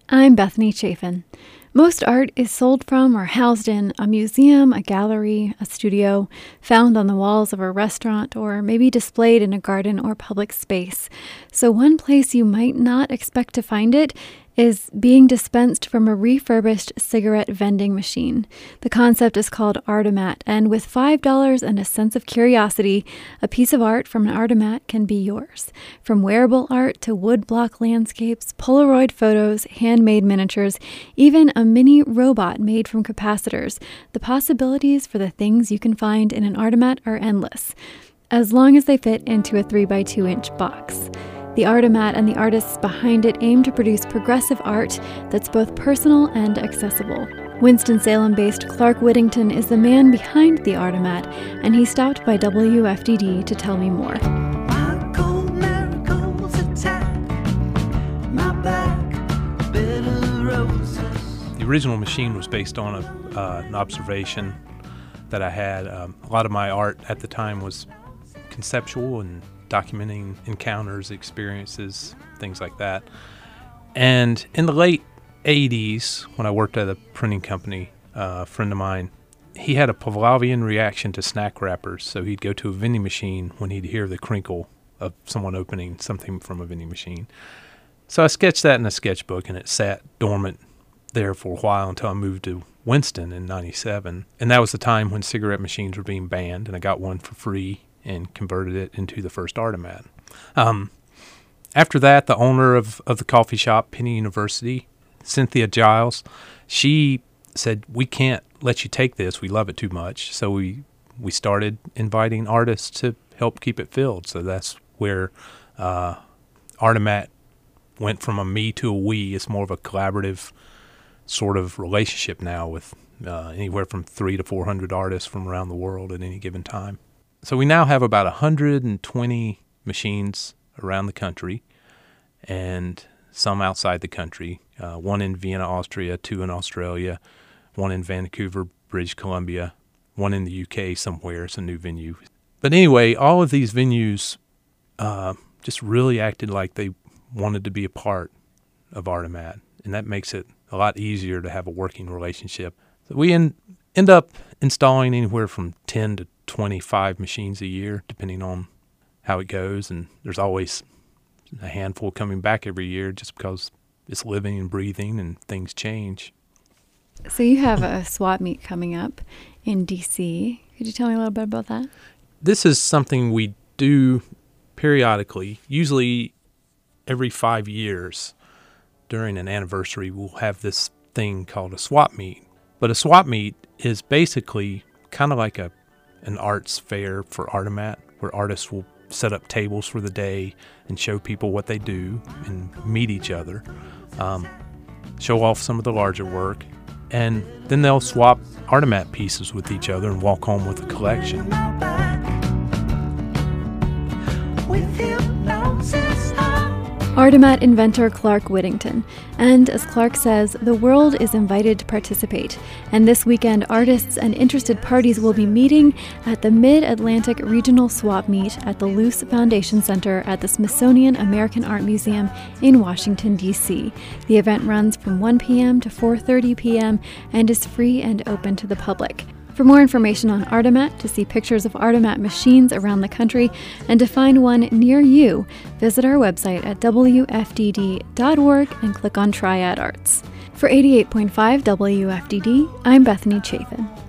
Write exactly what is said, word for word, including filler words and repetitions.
I'm Bethany Chafin. Most art is sold from or housed in a museum, a gallery, a studio, found on the walls of a restaurant, or maybe displayed in a garden or public space. So one place you might not expect to find it is being dispensed from a refurbished cigarette vending machine. The concept is called Artomat, and with five dollars and a sense of curiosity, a piece of art from an Artomat can be yours. From wearable art to woodblock landscapes, Polaroid photos, handmade miniatures, even a mini robot made from capacitors, the possibilities for the things you can find in an Artomat are endless, as long as they fit into a three by two inch box. The Artomat and the artists behind it aim to produce progressive art that's both personal and accessible. Winston-Salem-based Clark Whittington is the man behind the Artomat, and he stopped by W F D D to tell me more. My cold marigolds attack my back, bitter roses. The original machine was based on a, uh, an observation that I had. Um, a lot of my art at the time was conceptual and documenting encounters, experiences, things like that. And in the late eighties, when I worked at a printing company, uh, a friend of mine, he had a Pavlovian reaction to snack wrappers. So he'd go to a vending machine when he'd hear the crinkle of someone opening something from a vending machine. So I sketched that in a sketchbook, and it sat dormant there for a while until I moved to Winston in ninety-seven. And that was the time when cigarette machines were being banned, and I got one for free and converted it into the first Artomat. Um, after that, the owner of, of the coffee shop, Penny University, Cynthia Giles, she said, we can't let you take this. We love it too much. So we we started inviting artists to help keep it filled. So that's where uh, Artomat went from a me to a we. It's more of a collaborative sort of relationship now with uh, anywhere from three to four hundred artists from around the world at any given time. So we now have about one hundred twenty machines around the country and some outside the country, uh, one in Vienna, Austria, two in Australia, one in Vancouver, British Columbia, one in the U K somewhere. It's a new venue. But anyway, all of these venues uh, just really acted like they wanted to be a part of Artomat, and that makes it a lot easier to have a working relationship. So we in, end up installing anywhere from ten to twenty-five machines a year, depending on how it goes. And there's always a handful coming back every year just because it's living and breathing and things change. So you have a swap meet coming up in D C. Could you tell me a little bit about that? This is something we do periodically, usually every five years. During an anniversary, we'll have this thing called a swap meet. But a swap meet is basically kind of like a an arts fair for Artomat, where artists will set up tables for the day and show people what they do and meet each other, um, show off some of the larger work, and then they'll swap Artomat pieces with each other and walk home with a collection. Artomat inventor Clark Whittington. And as Clark says, the world is invited to participate. And this weekend, artists and interested parties will be meeting at the Mid-Atlantic Regional Swap Meet at the Luce Foundation Center at the Smithsonian American Art Museum in Washington, D C. The event runs from one p.m. to four thirty p.m. and is free and open to the public. For more information on Artomat, to see pictures of Artomat machines around the country, and to find one near you, visit our website at w f d d dot org and click on Triad Arts. For eighty-eight point five W F D D, I'm Bethany Chafin.